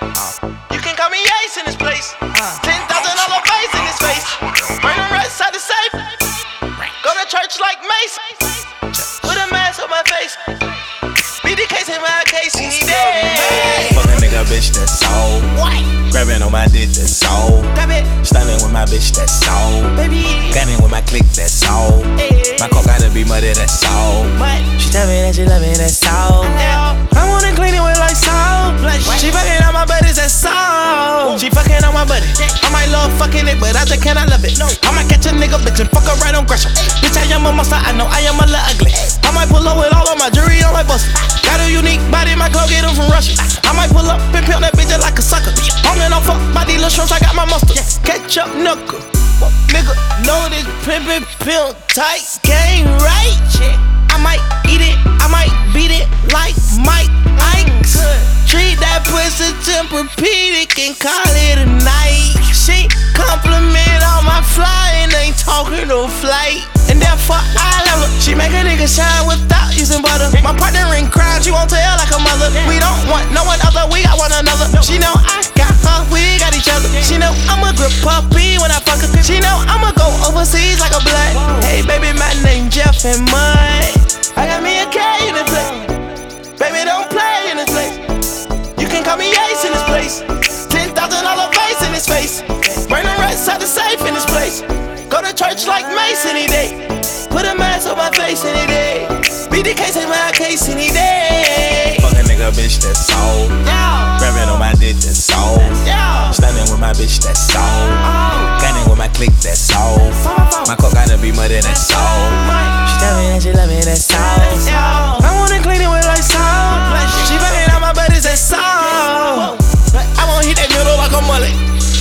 You can call me Ace in this place. $10,000 face in this face. Burn the rest out the safe. Go to church like Mace. Put a mask on my face. Beat the case in my case any day. Fuck a nigga, bitch, that's all. Grabbing on my dick, that's all. Stunning with my bitch, that's all. Gunning with my click, that's all. My coke gotta be muddy, that's all. She tell me that she love me, that's all. I wanna clean it with like salt. She fucking on my buddies, that's all. She fucking on my buddy. I might love fucking it, but I just cannot love it. I might catch a nigga, bitch, and fuck her right on Gresham. Bitch, I am a monster, I know I am a little ugly. I might pull up with all of my jewelry on like bust. Got a unique body, my glove get them from Russia. I might pull up and pimp that bitch just like a sucker. I'm in off fuck by these little shrimps, I got my mustard. Catch up, knuckle. Nigga, know this pimpin' pimp tight game, right? I might eat it, I might beat it like Mike Ike's. Treat that pussy Tempur-Pedic and call it a night. She compliment on my flying, ain't talking no flight. And therefore I love her. She make a nigga shine without using butter. My partner in crime, she won't tell like a mother. We don't want no one other, we got one another. She know I got her, we got each other. She know I'm a good puppy when I fuck her. She know I'ma go overseas like a blood. Hey baby, my name Jeff and Mud. I got me a K in this place. Baby, don't play in this place. You can call me Ace in this place. $10,000 face in this face. Burn the rest out the safe in this place. Go to church like Mace any day. Put a mask on my face any day. Beat the case in my case any day. Fuck a nigga, bitch, that's all. Grabbing on my dick, that's all. Stunning with my bitch, that's all. Gunning with my click, that's all. My coke gotta be muddy, that's all. She tell me that she love me, that's all. I wanna clean it with like salt. She fucking on my buddies, that's all. I won't hit that middle like a mullet.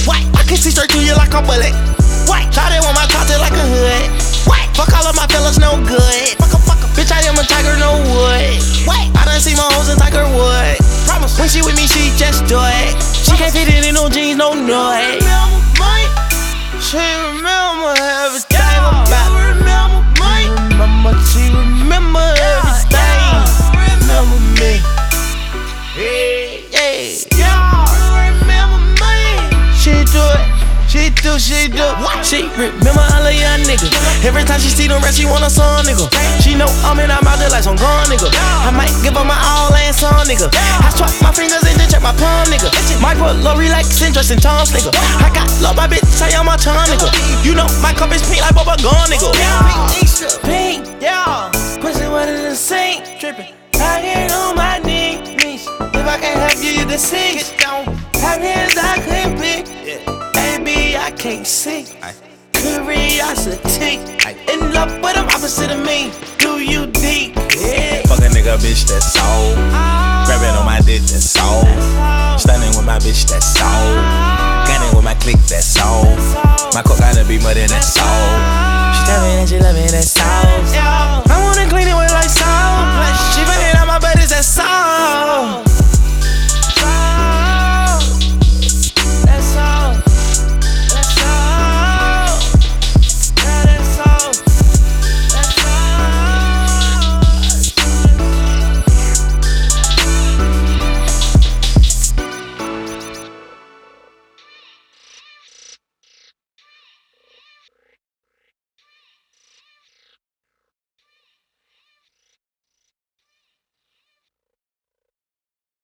I can see straight through you like a bullet. Try it with my cocktail like a hood. Fuck all of my fellas, no good. Bitch, I am a tiger, no wood. I done see my hoes in Tiger Wood. When she with me, she just do it. She can't fit it in no jeans, no noise. She remember everything about me. She remember everything. Remember me. Remember me. She do it. She do. She remember all of y'all niggas. Every time she see them rats, she want a son, nigga. She know I'm in her mouth just like some gun, nigga. I might give her my all and son, nigga. I swap my fingers and then check my palm, nigga. Might put low relaxing, dressing tongues, nigga. I got love my bitch, say I'm my tongue, nigga. You know my cup is pink like Bubba Gum, nigga. Pink, yeah. Pussy wetter than sink, dripping. I get on my knees. If I can't have you, you can sing it. Have hands I can't pick. Baby, I can't see. Curiosity. In love with them opposite of me. Do you dig? Fuck a nigga, bitch, that's all. Grabbing on my dick, that's all. Stunning with my bitch, that's all. Gunning with my click, that's all. My coke gotta be muddy, that's all. She tell me that she love me, that's all. I wanna clean it with